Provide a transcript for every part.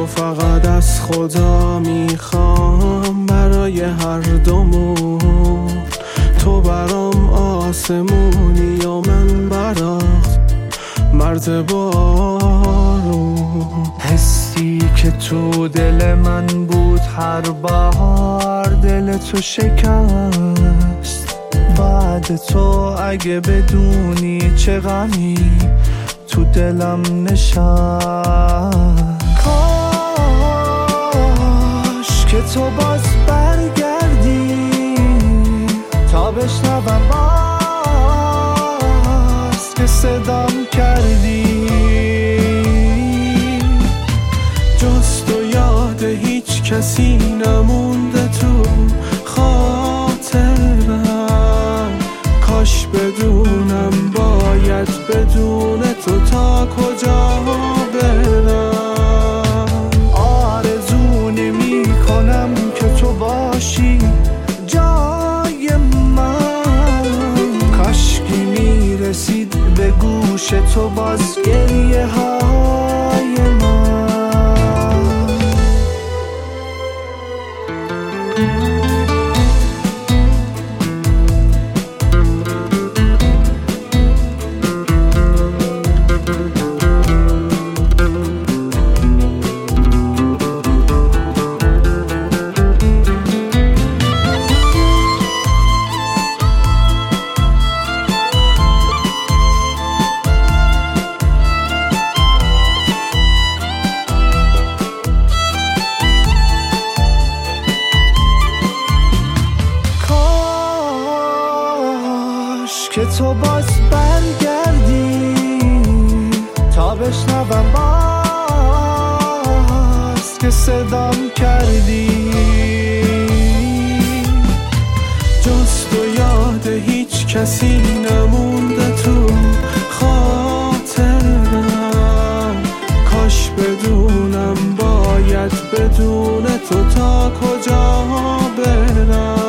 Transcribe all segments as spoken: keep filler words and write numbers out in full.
فقط از خدا میخوام برای هر دومون. تو برام آسمونی و من برات مرد بارون. حسی که تو دل من بود هر بهار دل تو شکست. بعد تو اگه بدونی چه غمی تو دلم نشست. کاش که تو باز برگردی تا بشنوم باز که صدام کردی. جز تو یاد هیچ کسی نمونده تو خاطرم. کاش بدونم باید بدون تو تا کجا برم. آرزو نمی کنم که تو باشی جای من. کاشکی میرسید به گوش تو باز گریه های من. که تو باز برگردی تا بشنوم باز که صدام کردی. جز تو یاد هیچ کسی نمونده تو خاطرم. کاش بدونم باید بدون تو تا کجا برم.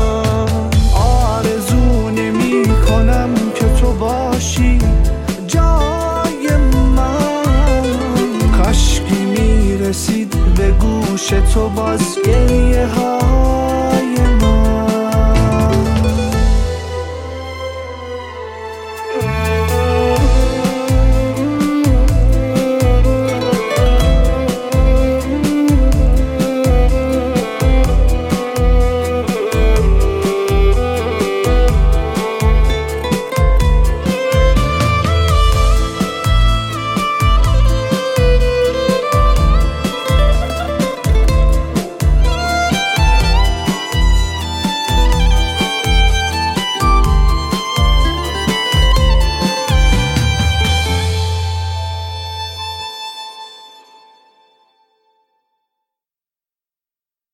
که تو باشی جای من. کاشکی میرسید به گوش تو باز